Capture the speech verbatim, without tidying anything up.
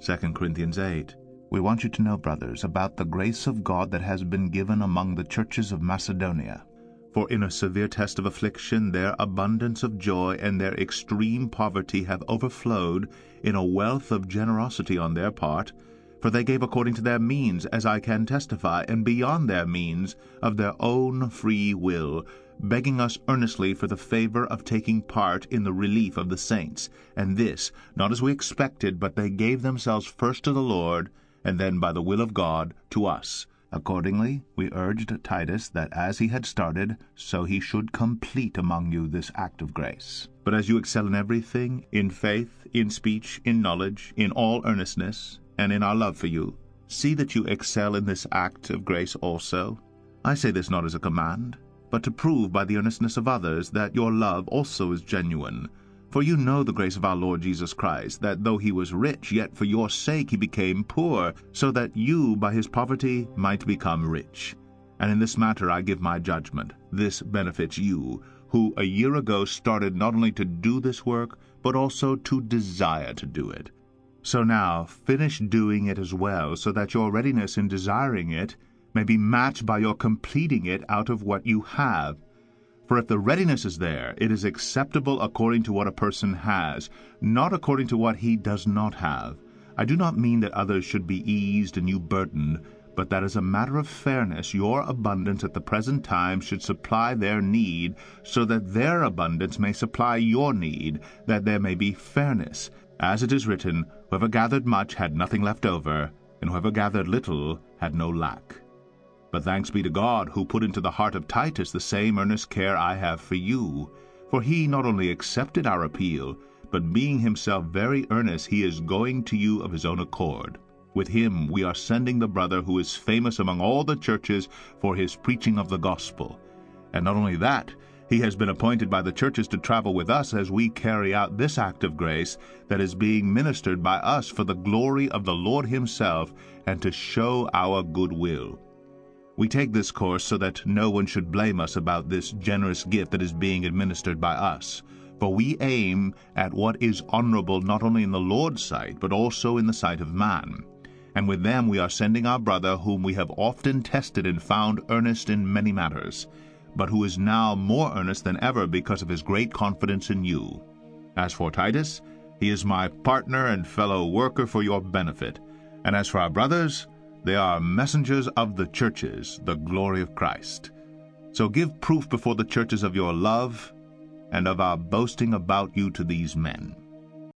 Second Corinthians eight. We want you to know, brothers, about the grace of God that has been given among the churches of Macedonia. For in a severe test of affliction their abundance of joy and their extreme poverty have overflowed in a wealth of generosity on their part, for they gave according to their means, as I can testify, and beyond their means, of their own free will, begging us earnestly for the favor of taking part in the relief of the saints, and this, not as we expected, but they gave themselves first to the Lord, and then by the will of God to us. Accordingly, we urged Titus that as he had started, so he should complete among you this act of grace. But as you excel in everything, in faith, in speech, in knowledge, in all earnestness, and in our love for you, see that you excel in this act of grace also. I say this not as a command, but to prove by the earnestness of others that your love also is genuine. For you know the grace of our Lord Jesus Christ, that though he was rich, yet for your sake he became poor, so that you by his poverty might become rich. And in this matter I give my judgment. This benefits you, who a year ago started not only to do this work, but also to desire to do it. So now finish doing it as well, so that your readiness in desiring it may be matched by your completing it out of what you have. For if the readiness is there, it is acceptable according to what a person has, not according to what he does not have. I do not mean that others should be eased and you burdened, but that as a matter of fairness your abundance at the present time should supply their need, so that their abundance may supply your need, that there may be fairness. As it is written, whoever gathered much had nothing left over, and whoever gathered little had no lack. But thanks be to God, who put into the heart of Titus the same earnest care I have for you. For he not only accepted our appeal, but being himself very earnest, he is going to you of his own accord. With him we are sending the brother who is famous among all the churches for his preaching of the gospel. And not only that, he has been appointed by the churches to travel with us as we carry out this act of grace that is being ministered by us for the glory of the Lord himself, and to show our good will. We take this course so that no one should blame us about this generous gift that is being administered by us. For we aim at what is honorable not only in the Lord's sight, but also in the sight of man. And with them we are sending our brother, whom we have often tested and found earnest in many matters, but who is now more earnest than ever because of his great confidence in you. As for Titus, he is my partner and fellow worker for your benefit. And as for our brothers, they are messengers of the churches, the glory of Christ. So give proof before the churches of your love and of our boasting about you to these men.